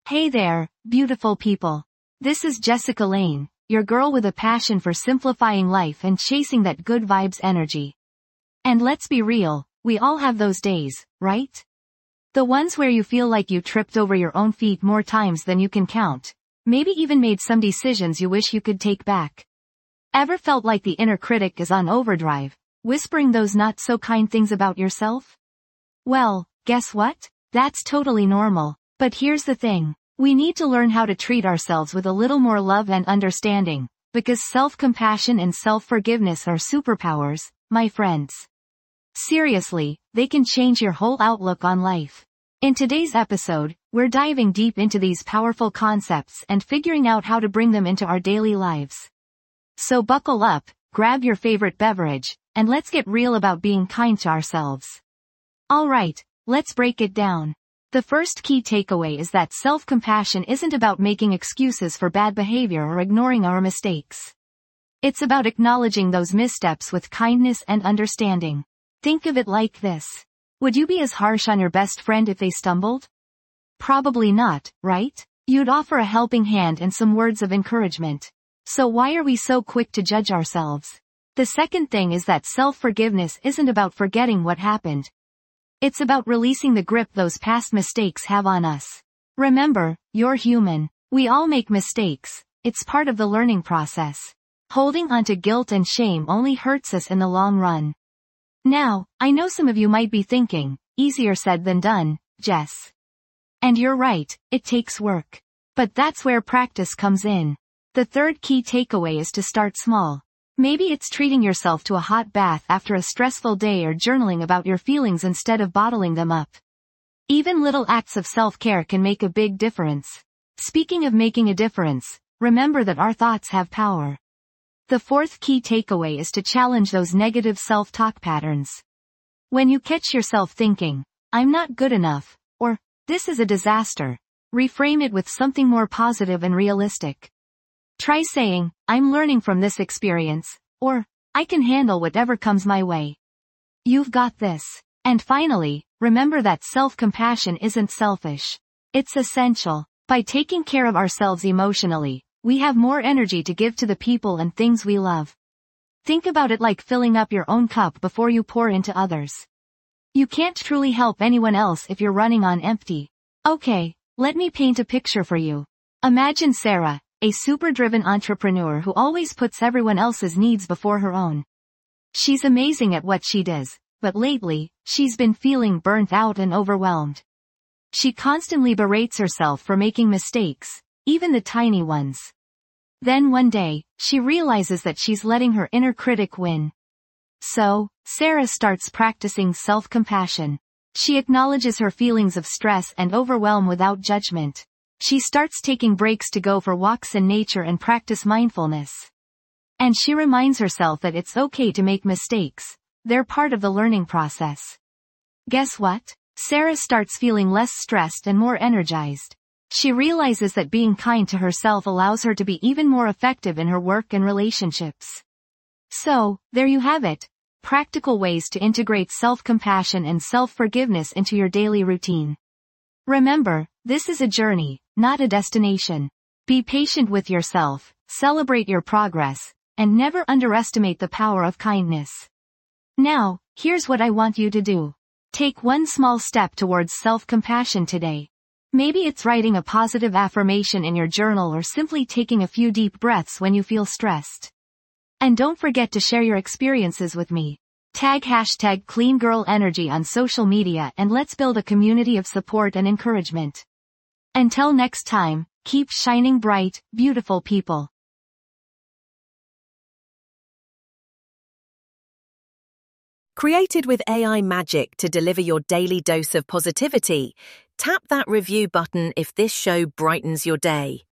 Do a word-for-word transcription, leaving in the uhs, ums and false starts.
Hey there, beautiful people. This is Jessica Lane, your girl with a passion for simplifying life and chasing that good vibes energy. And let's be real, we all have those days, right? The ones where you feel like you tripped over your own feet more times than you can count, maybe even made some decisions you wish you could take back. Ever felt like the inner critic is on overdrive, whispering those not so kind things about yourself? Well, guess what? That's totally normal. But here's the thing. We need to learn how to treat ourselves with a little more love and understanding, because self-compassion and self-forgiveness are superpowers, my friends. Seriously, they can change your whole outlook on life. In today's episode, we're diving deep into these powerful concepts and figuring out how to bring them into our daily lives. So buckle up, grab your favorite beverage, and let's get real about being kind to ourselves. Alright, let's break it down. The first key takeaway is that self-compassion isn't about making excuses for bad behavior or ignoring our mistakes. It's about acknowledging those missteps with kindness and understanding. Think of it like this. Would you be as harsh on your best friend if they stumbled? Probably not, right? You'd offer a helping hand and some words of encouragement. So why are we so quick to judge ourselves? The second thing is that self-forgiveness isn't about forgetting what happened. It's about releasing the grip those past mistakes have on us. Remember, you're human. We all make mistakes. It's part of the learning process. Holding on to guilt and shame only hurts us in the long run. Now, I know some of you might be thinking, easier said than done, Jess. And you're right, it takes work. But that's where practice comes in. The third key takeaway is to start small. Maybe it's treating yourself to a hot bath after a stressful day or journaling about your feelings instead of bottling them up. Even little acts of self-care can make a big difference. Speaking of making a difference, remember that our thoughts have power. The fourth key takeaway is to challenge those negative self-talk patterns. When you catch yourself thinking, I'm not good enough, or, this is a disaster, reframe it with something more positive and realistic. Try saying, I'm learning from this experience, or, I can handle whatever comes my way. You've got this. And finally, remember that self-compassion isn't selfish. It's essential. By taking care of ourselves emotionally, we have more energy to give to the people and things we love. Think about it like filling up your own cup before you pour into others. You can't truly help anyone else if you're running on empty. Okay, let me paint a picture for you. Imagine Sarah, a super-driven entrepreneur who always puts everyone else's needs before her own. She's amazing at what she does, but lately, she's been feeling burnt out and overwhelmed. She constantly berates herself for making mistakes, even the tiny ones. Then one day, she realizes that she's letting her inner critic win. So, Sarah starts practicing self-compassion. She acknowledges her feelings of stress and overwhelm without judgment. She starts taking breaks to go for walks in nature and practice mindfulness. And she reminds herself that it's okay to make mistakes. They're part of the learning process. Guess what? Sarah starts feeling less stressed and more energized. She realizes that being kind to herself allows her to be even more effective in her work and relationships. So, there you have it. Practical ways to integrate self-compassion and self-forgiveness into your daily routine. Remember, this is a journey, not a destination. Be patient with yourself, celebrate your progress, and never underestimate the power of kindness. Now, here's what I want you to do. Take one small step towards self-compassion today. Maybe it's writing a positive affirmation in your journal or simply taking a few deep breaths when you feel stressed. And don't forget to share your experiences with me. Tag hashtag CleanGirlEnergy on social media and let's build a community of support and encouragement. Until next time, keep shining bright, beautiful people. Created with A I magic to deliver your daily dose of positivity, tap that review button if this show brightens your day.